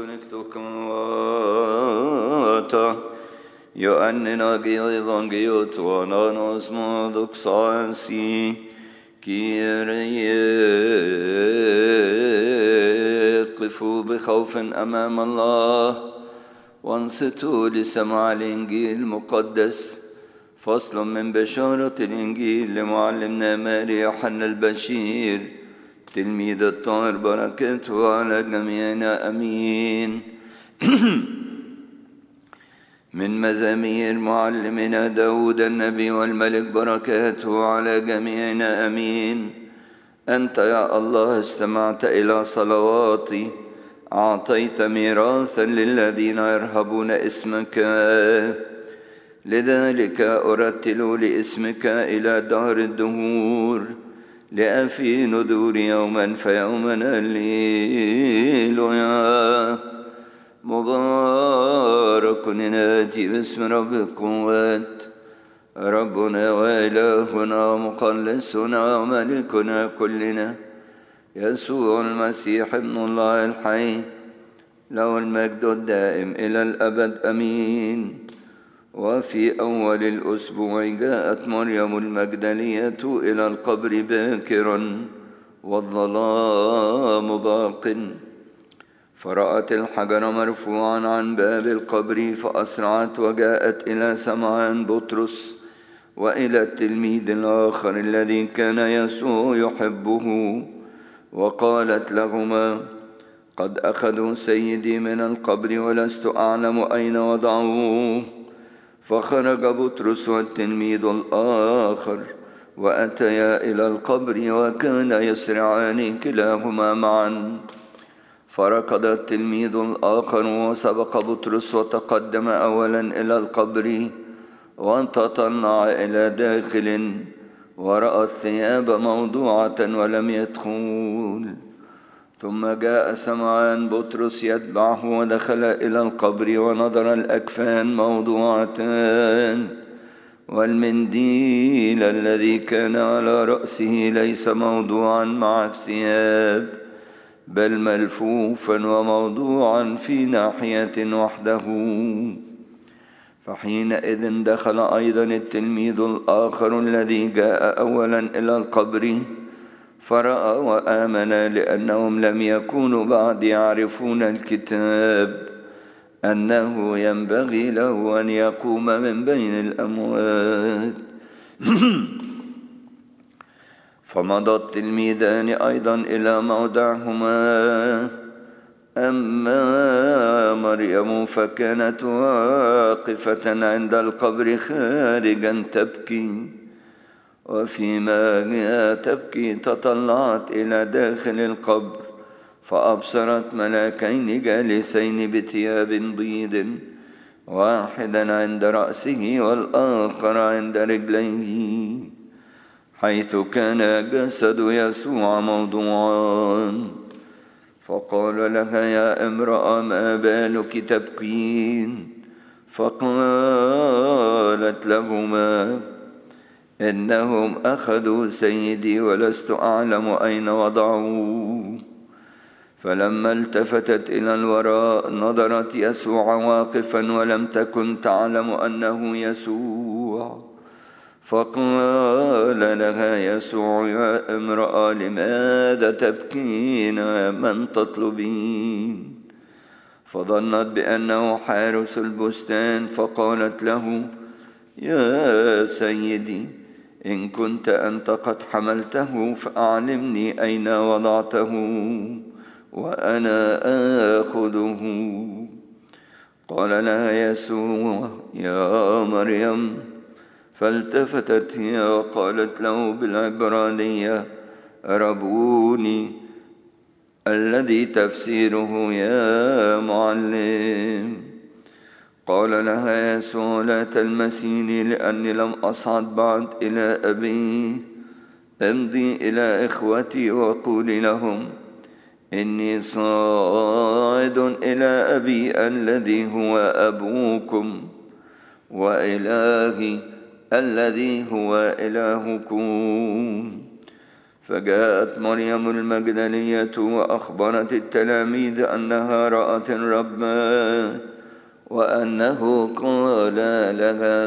suniktukata Ioannina Evangeliot Ananos Modoxansi Kyrie قفوا بخوف أمام الله وانصتوا لسماع الإنجيل المقدس. فصل من بشارة الإنجيل لمعلمنا ماري يوحنا البشير تلميذ الطاهر بركاته على جميعنا أمين. من مزامير معلمنا داود النبي والملك بركاته على جميعنا أمين. أنت يا الله استمعت إلى صلواتي، أعطيت ميراثا للذين يرهبون اسمك، لذلك أرتل لاسمك إلى دهر الدهور، لأفي نذور يوما فيوما هللويا. مبارك ناتي باسم رب القوات، ربنا وإلهنا ومخلصنا وملكنا كلنا يسوع المسيح ابن الله الحي، له المجد الدائم إلى الأبد أمين. وفي أول الأسبوع جاءت مريم المجدلية إلى القبر باكرا والظلام باق، فرأت الحجر مرفوعا عن باب القبر، فأسرعت وجاءت إلى سمعان بطرس وإلى التلميذ الآخر الذي كان يسوع يحبه، وقالت لهما: قد أخذوا سيدي من القبر ولست أعلم أين وضعوه. فخرج بطرس والتلميذ الآخر وأتيا إلى القبر، وكان يسرعان كلاهما معا. فركض التلميذ الآخر وسبق بطرس وتقدم أولا إلى القبر، وتطلع إلى داخل ورأى الثياب موضوعة ولم يدخل. ثم جاء سمعان بطرس يتبعه ودخل إلى القبر ونظر الأكفان موضوعتان، والمنديل الذي كان على رأسه ليس موضوعا مع الثياب، بل ملفوفا وموضوعا في ناحية وحده. فحينئذ دخل أيضا التلميذ الآخر الذي جاء أولا إلى القبر، فرأى وآمن، لأنهم لم يكونوا بعد يعرفون الكتاب أنه ينبغي له أن يقوم من بين الأموات. فمضى التلميذان أيضا إلى موضعهما. أما مريم فكانت واقفة عند القبر خارجا تبكي، وفيما تبكي تطلعت إلى داخل القبر، فأبصرت ملاكين جالسين بثياب بيض، واحدا عند رأسه والآخر عند رجليه، حيث كان جسد يسوع موضوعان. فقال لها: يا امرأة، ما بالك تبكين؟ فقالت لهما: إنهم أخذوا سيدي ولست أعلم أين وضعوه. فلما التفتت إلى الوراء نظرت يسوع واقفا، ولم تكن تعلم أنه يسوع. فقال لها يسوع: يا امرأة، لماذا تبكين؟ من تطلبين؟ فظنت بأنه حارس البستان، فقالت له: يا سيدي، إن كنت أنت قد حملته فأعلمني أين وضعته وأنا آخذه. قال لها يسوع: يا مريم. فالتفتت هي وقالت له بالعبرانية: ربوني، الذي تفسيره يا معلم. قال لها يسوع: لا تلمسيني، لأني لم أصعد بعد إلى أبي. امضي إلى إخوتي وقولي لهم: إني صاعد إلى أبي الذي هو أبوكم، وإلهي الذي هو إلهكم. فجاءت مريم المجدلية وأخبرت التلاميذ أنها رأت الرب وأنه قال لها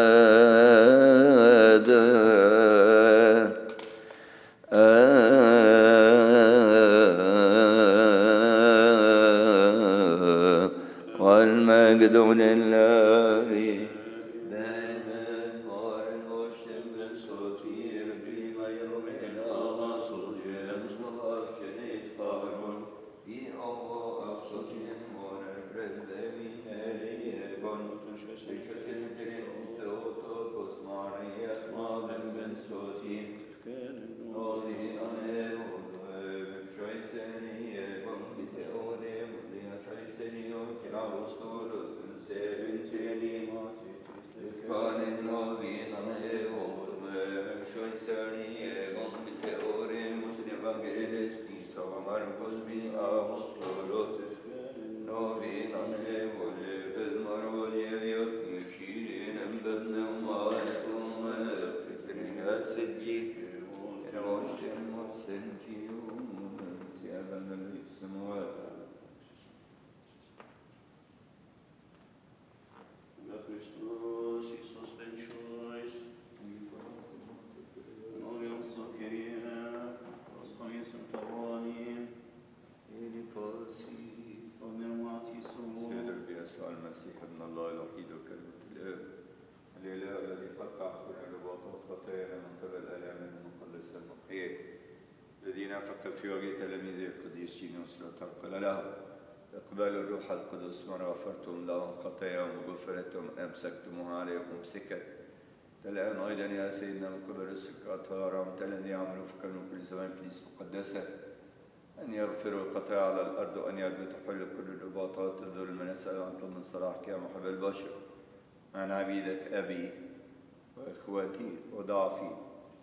هذا والمجد لله. المسيح ابن الله الوحيد وكلمة الآب الإله الذي قطع كل رباطات خطايانا من قبل الآلام المقدسة المحيي الذي نفخ في وجه تلاميذه القديسين وسرة قال له اقبلوا الروح القدس من غفرتم لهم خطاياهم وغفرتهم أمسكتموها عليكم سكت الآن أيضا يا سيدنا من قبل السكرتار الذي يعملوا في كانوا كل زمان كنيسة مقدسة أن يغفروا الخطايا على الأرض وأن يربطوا حل كل الرباطات الظلم نسأل أنت من صلاحك يا محب البشر عن عبيدك أبي وإخوتي وضعفي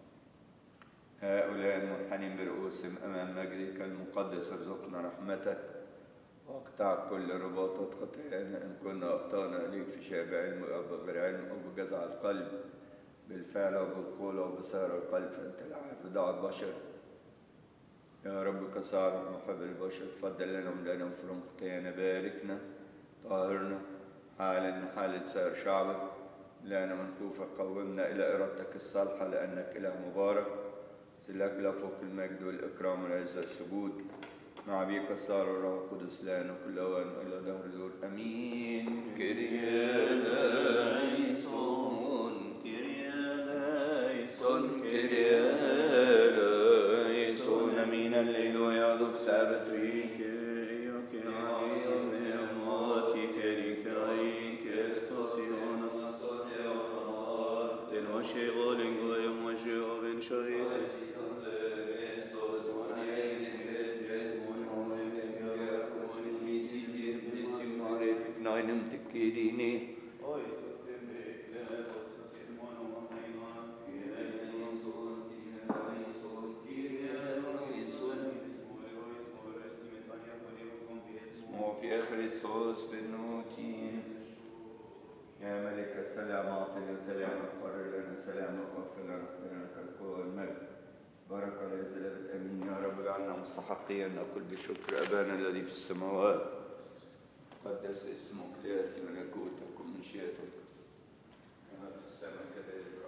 هؤلاء المنحنين برؤوسهم أمام مجدك المقدس ارزقنا رحمتك واقطع كل رباطات خطايانا إن كنا أخطأنا إليك في شيء بعلم أو بغير علم أو بجزع القلب بالفعل أو بالقول أو بسائر القلب فأنت العارف ضع البشر يا رب كصالح محب البشر تفضل لنا وملأنا وفرم خطايانا باركنا طهرنا حالا حالة سائر شعبك لنا من خوفك قومنا إلى إرادتك الصالحة لأنك إله مبارك سلك لا فوق المجد والإكرام والعزة السجود مع بيك الصار الروح القدس لنا كل أوان وإلى دهر الدور أمين. كريا لايسون كريا لايسون كريا لايسون أمين الليل ويعذب سابت ريك Neinem Tekirini. في Christos بنوتي يا ملك السلام أعطنا سلام قرر لنا سلامك واغفر لنا خيرك القوة والمجد بارك الإزالة أمين يا رب اجعلنا مستحقين نقول بشكر أبانا الذي في السماوات قدس اسمك ليأتي ملكوتك ومشيئتك كما في السماء كذلك